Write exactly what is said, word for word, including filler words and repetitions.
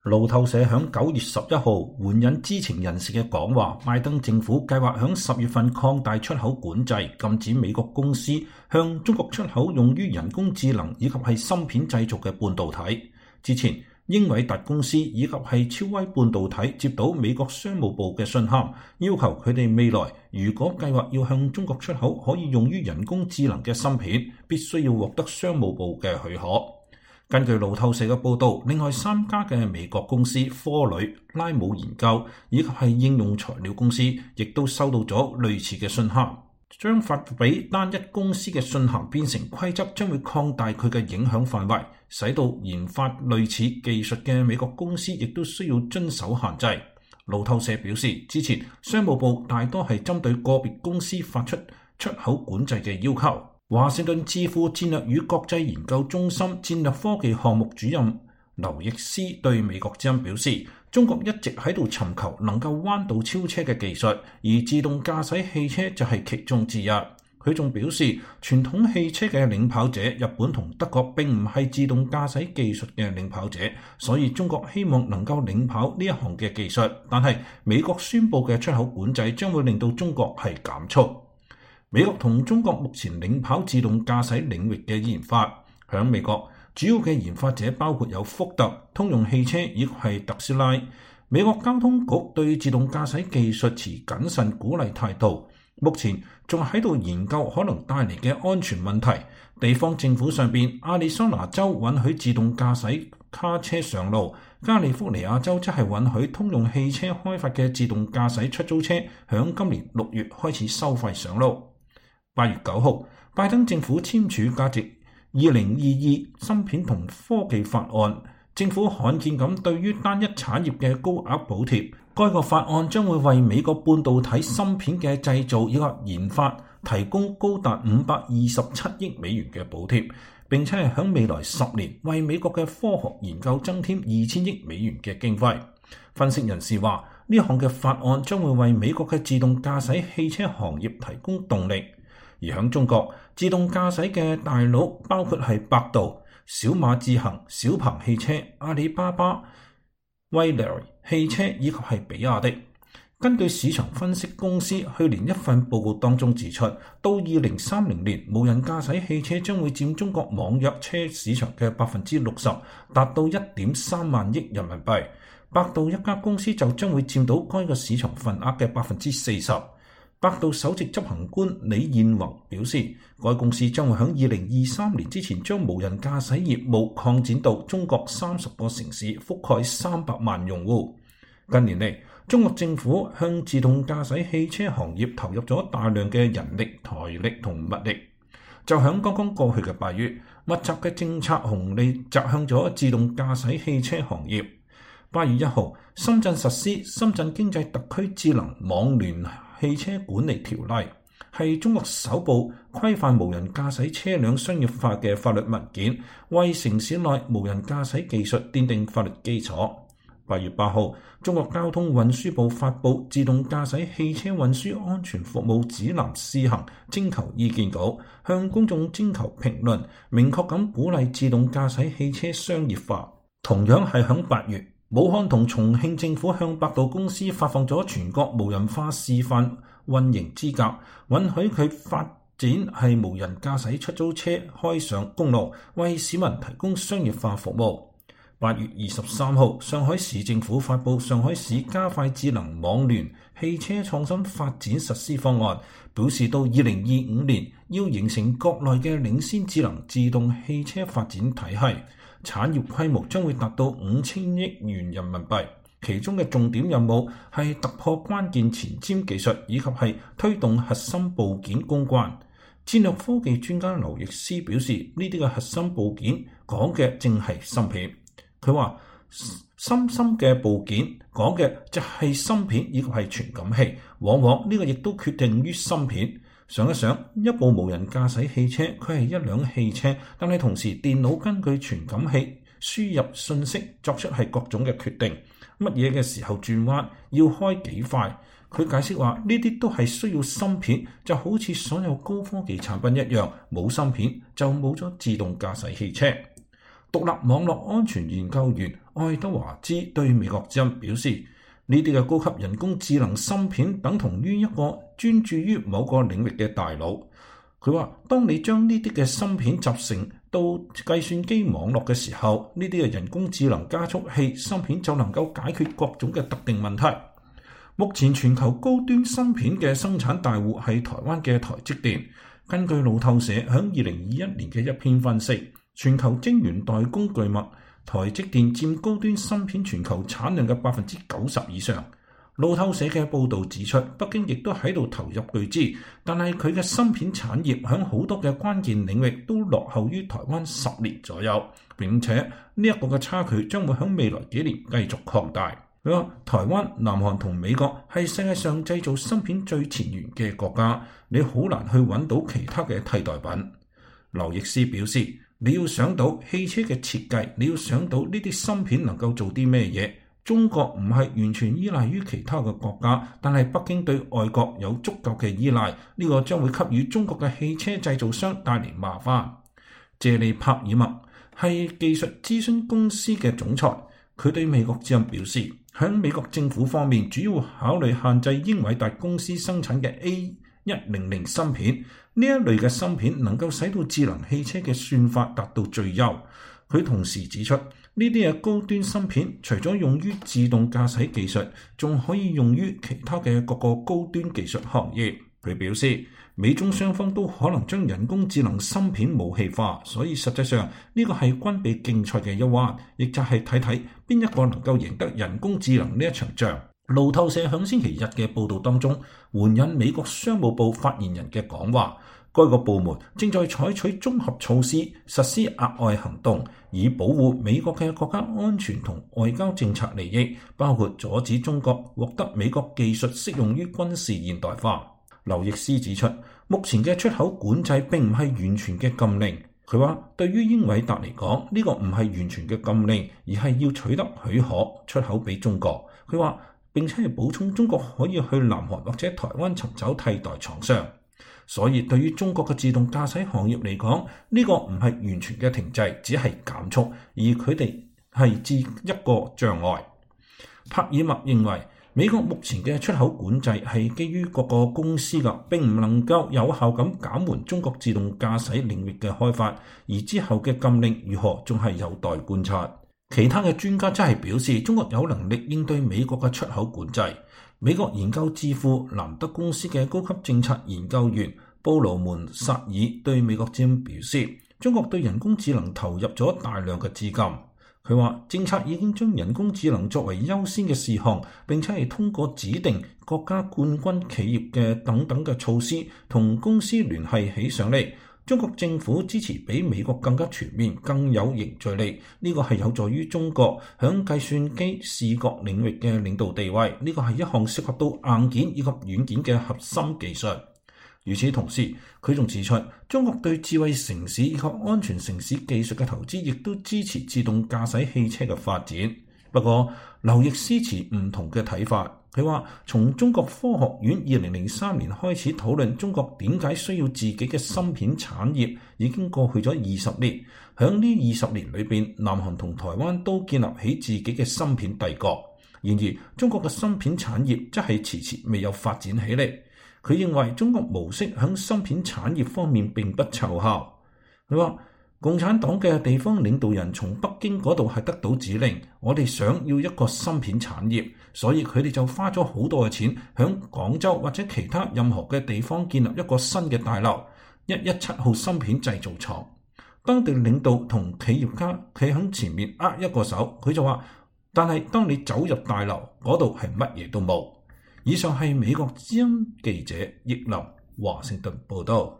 路透社響九月十一號援引知情人士嘅講話，拜登政府計劃響十月份擴大出口管制，禁止美國公司向中國出口用於人工智能以及係芯片製造嘅半導體。之前，英偉達公司以及係超威半導體接到美國商務部嘅信函，要求佢哋未來如果計劃要向中國出口可以用於人工智能嘅芯片，必須要獲得商務部嘅許可。根據路透社嘅報導，另外三家嘅美國公司科磊、拉姆研究以及係應用材料公司，亦都收到咗類似嘅信函。將發俾單一公司嘅信函變成規則，將會擴大佢嘅影響範圍，使到研發類似技術嘅美國公司亦都需要遵守限制。路透社表示，之前商務部大多係針對個別公司發出出口管制嘅要求。華盛頓智庫戰略與國際研究中心戰略科技項目主任劉易斯對美國之音表示，中國一直喺度尋求能夠彎道超車嘅技術，而自動駕駛汽車就係其中之一。佢仲表示，傳統汽車嘅領跑者日本同德國並唔係自動駕駛技術嘅領跑者，所以中國希望能夠領跑呢一項嘅技術，但係美國宣布嘅出口管制將會令到中國係減速。美國同中國目前領跑自動駕駛領域嘅研發，響美國主要嘅研發者包括有福特、通用汽車以及係特斯拉。美國交通局對自動駕駛技術持謹慎鼓勵態度，目前仲喺度研究可能帶嚟嘅安全問題。地方政府上邊，亞利桑那州允許自動駕駛卡車上路，加利福尼亞州則係允許通用汽車開發嘅自動駕駛出租車響今年六月開始收費上路。八月九號，拜登政府簽署價值二零二二芯片同科技法案，政府罕見咁對於單一產業嘅高額補貼。該個法案將會為美國半導體芯片嘅製造以及研發提供高達五百二十七億美元嘅補貼，並且係響未來十年為美國嘅科學研究增添二千億美元嘅經費。分析人士話，呢項嘅法案將會為美國嘅自動駕駛汽車行業提供動力。而響中國，自動駕駛嘅大佬包括係百度、小馬智行、小鵬汽車、阿里巴巴、蔚來汽車以及係比亞迪。根據市場分析公司去年一份報告當中指出，到二零三零年，無人駕駛汽車將會佔中國網約車市場嘅百分之六十，達到一點三萬億人民幣。百度一家公司就將會佔到該個市場份額嘅百分之四十。百度首席執行官李彥宏表示，該公司將會喺二零二三年之前將無人駕駛業務擴展到中國三十個城市，覆蓋三百萬用戶。近年嚟，中國政府向自動駕駛汽車行業投入咗大量嘅人力、財力同物力。就喺剛剛過去嘅八月，密集嘅政策紅利擲向咗自動駕駛汽車行業。八月一號，深圳實施《深圳經濟特區智能網聯汽車管理條例》，係中國首部規範無人駕駛車輛商業化嘅法律文件，為城市內無人駕駛技術奠定法律基礎。八月八號，中國交通運輸部發布《自動駕駛汽車運輸安全服務指南試行徵求意見稿》，向公眾徵求評論，明確咁鼓勵自動駕駛汽車商業化。同樣係響八月，武漢同重慶政府向百度公司發放咗全國無人化示範運營資格，允許佢發展係無人駕駛出租車開上公路，為市民提供商業化服務。八月二十三號，上海市政府發布《上海市加快智能網聯汽車創新發展實施方案》，表示到二零二五年要形成國內嘅領先智能自動汽車發展體系。產業規模將會達到五千億元人民幣，其中嘅重點任務係突破關鍵前瞻技術，以及係推動核心部件攻關。戰略科技專家劉易斯表示，呢啲嘅核心部件講嘅正係芯片。佢話深深嘅部件講嘅就係芯片以及係傳感器，往往呢個亦都決定於芯片。想一想，一部無人駕駛汽車，佢係一輛汽車，但係同時電腦根據傳感器輸入信息，作出係各種嘅決定。乜嘢嘅時候轉彎，要開幾快？佢解釋話，呢啲都係需要芯片，就好似所有高科技產品一樣，冇芯片就冇咗自動駕駛汽車。獨立網絡安全研究員愛德華茲對美國之音表示，呢啲嘅高級人工智能芯片等同於一個專注於某個領域嘅大腦。佢話：當你將呢啲嘅芯片集成到計算機網絡嘅時候，呢啲嘅人工智能加速器芯片就能夠解決各種嘅特定問題。目前全球高端芯片嘅生產大戶係台灣嘅台積電。根據路透社喺二零二一年嘅一篇分析，全球晶圓代工巨擘台積電佔高端芯片全球產量嘅百分之九十以上。路透社嘅報導指出，北京亦都喺度投入巨資，但係佢嘅芯片產業喺好多嘅關鍵領域都落後於台灣十年左右，並且呢一個嘅差距將會喺未來幾年繼續擴大。佢話：台灣、南韓同美國係世界上製造芯片最前沿嘅國家，你好難去揾到其他嘅替代品。劉易斯表示，你要想到汽車嘅設計，你要想到呢啲芯片能夠做啲咩嘢。中國唔係完全依賴於其他嘅國家，但係北京對外國有足夠嘅依賴，呢個將會給予中國嘅汽車製造商帶嚟麻煩。謝利帕爾默係技術諮詢公司嘅總裁，佢對美國之音表示，喺美國政府方面主要考慮限制英偉達公司生產嘅 A 一零零芯片，呢一類嘅芯片能夠使到智能汽車嘅算法達到最優。佢同時指出，呢啲嘅高端芯片除咗用於自動駕駛技術，仲可以用於其他嘅各個高端技術行業。佢表示，美中雙方都可能將人工智能芯片武器化，所以實際上呢個係軍備競賽嘅一環，亦就係睇睇邊一個能夠贏得人工智能呢一場仗。路透社響星期日嘅報導當中，援引美國商務部發言人嘅講話，該個部門正在採取綜合措施，實施額外行動，以保護美國嘅國家安全同外交政策利益，包括阻止中國獲得美國技術適用於軍事現代化。劉易斯指出，目前嘅出口管制並唔係完全嘅禁令。佢話，對於英偉達嚟講，呢個唔係完全嘅禁令，而係要取得許可出口俾中國。佢話，並且係補充中國可以去南韓或者台灣尋找替代廠商。所以對於中國嘅自動駕駛行業嚟講，呢個唔係完全嘅停滯，只係減速，而佢哋係置一個障礙。帕爾默認為，美國目前嘅出口管制係基於各個公司嘅，並唔能夠有效咁減緩中國自動駕駛領域嘅開發，而之後嘅禁令如何仲係有待觀察。其他嘅專家則係表示，中國有能力應對美國嘅出口管制。美國研究智庫蘭德公司嘅高級政策研究員布魯門薩爾對美國之音表示，中國對人工智能投入咗大量嘅資金。佢話政策已經將人工智能作為優先嘅事項，並且係通過指定國家冠軍企業嘅等等嘅措施同公司聯繫起上嚟。中國政府支持比美國更加全面、更有凝聚力，呢個係有助於中國響計算機視覺領域嘅領導地位。呢個係一項涉及到硬件以及軟件嘅核心技術。與此同時，佢仲指出，中國對智慧城市以及安全城市技術嘅投資，亦都支持自動駕駛汽車嘅發展。不過，劉易斯持唔同嘅睇法。佢話，從中國科學院二零零三年開始討論中國點解需要自己嘅芯片產業，已經過去咗二十年。響呢二十年裏邊，南韓同台灣都建立起自己嘅芯片帝國。然而，中國嘅芯片產業則係遲遲未有發展起嚟。佢認為中國模式響芯片產業方面並不奏效。佢話，共產黨嘅地方領導人從北京嗰度係得到指令，我哋想要一個芯片產業，所以佢哋就花咗好多嘅錢響廣州或者其他任何嘅地方建立一個新嘅大樓一一七號芯片製造廠。當地領導同企業家企喺前面握一個手，佢就話，但係當你走入大樓嗰度係乜嘢都冇。以上係美國之音記者葉林華盛頓報道。